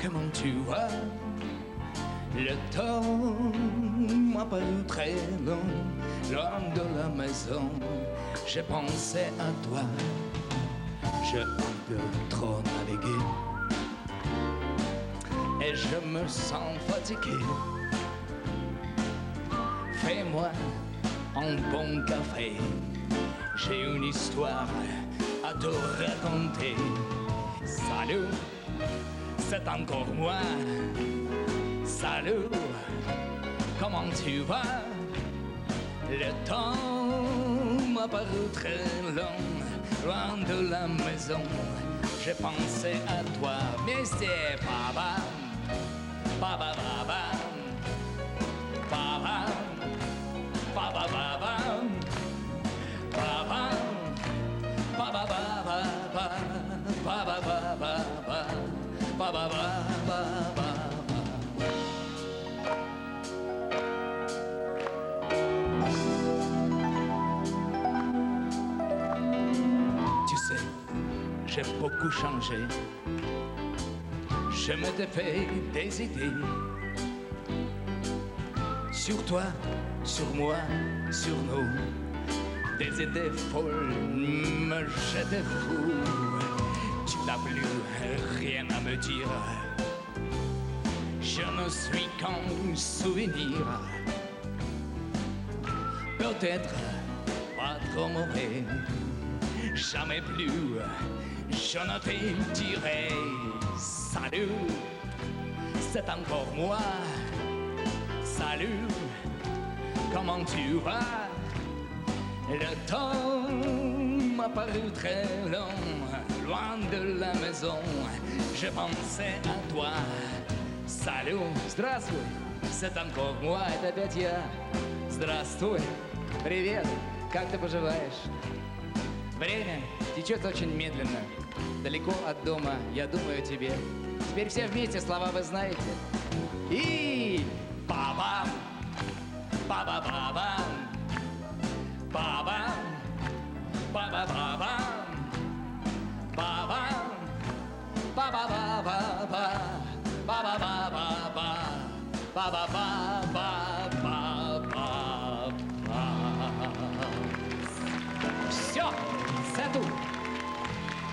comment tu vas? Le temps m'a paru très long, loin de la maison. J'ai pensé à toi, j'ai un peu trop navigué et je me sens fatigué. Fais-moi un bon café, j'ai une histoire à te raconter. Salut, c'est encore moi. Salut, comment tu vas? Le temps m'a paru très long, loin de la maison. J'ai pensé à toi, mais c'est papa, papa, papa, papa, papa, papa, papa, papa, papa, papa, papa. Tu sais, j'ai beaucoup changé. Je m'étais fait des idées sur toi, sur moi, sur nous. Des idées folles me jetaient fou. Tu n'as plus rien à me dire. Je ne suis qu'un souvenir. Peut-être pas trop mauvais. Jamais plus je ne te dirai salut, c'est encore moi. Salut, comment tu vas? Le temps m'a paru très long, loin de la maison. Je pensais à toi. Salut, здравствуй, c'est encore moi, это опять я. Здравствуй, привет, как ты поживаешь? Время течет очень медленно, далеко от дома, я думаю о тебе. Теперь все вместе, слова вы знаете. И па-бам, па-ба-ба-бам, па-бам, па-ба-ба-бам, па-бам, па-ба-ба-ба-ба, па-ба-ба-ба-ба, па-ба-ба-ба.